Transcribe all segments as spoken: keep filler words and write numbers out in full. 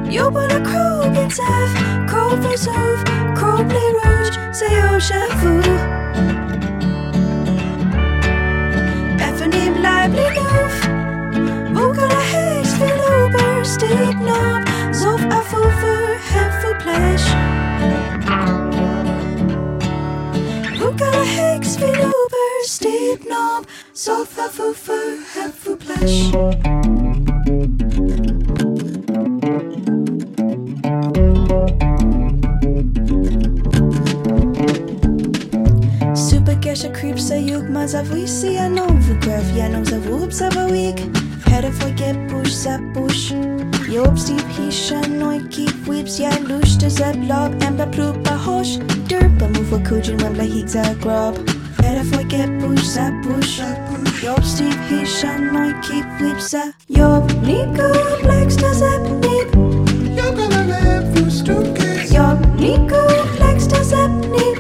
Jo bolle krog et taf, krog for sov, krog blir rouge, say oh j'avoue. Effen im leibli luf, vogel er hæs vil over, stig knob, sof er fufer, hef for plash. Vogel er hæs vil over, stig knob, sof er fufer, hef for plash. Supergasher creeps a yuk mas a visi an overgraph yanons a whoops of a week. Had a forget push zap push. Job steep hishan noi keep whips ya lush to zap lob and ba ploop a hosh. Derp a move a kujin when bla higs a grub. Had a forget push zap push. Job steep hishan noi keep whips a Job Nico blacks to zap nip. You're gonna live for stupid. Job Nico blacks to zap nip.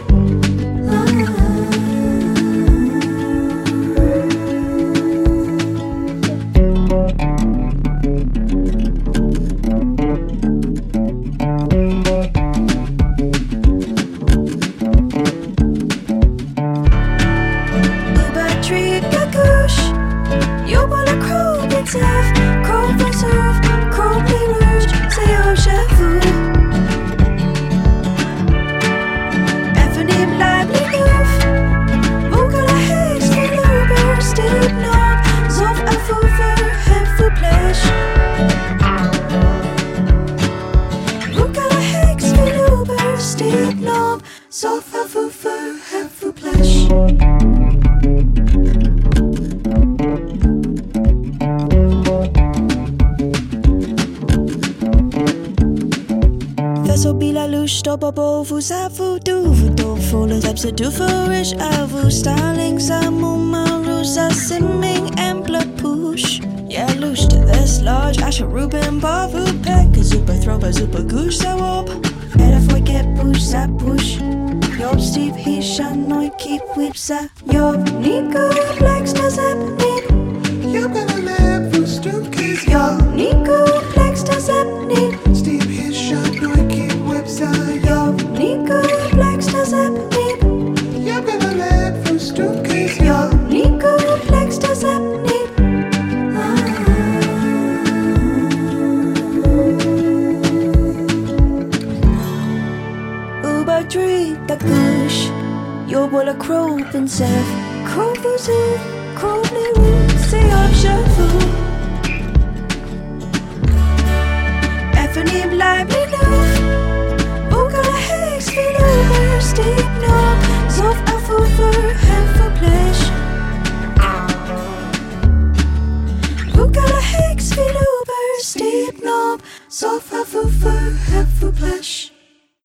Bobo vous avoue du vous full of types of do foolish avu styling Samuma Rusa simming and blood push. Yeah, lush to this large Asha Ruben Bavu peck a super throw a super goosh so up. And I forget push that push. Job Steve Hishan noi keep whips a Job Nico blacks does up nip. You're gonna live for stupid. Job Nico blacks does up nip. Steve Hishan noi keep whips a Nico blacks does up nip. You're gonna live for stupid. Yo, Nico blacks does up nip. Uber tree the gush. Yo bola crow and self. Crow for self. Crow blue. Say up shuffle.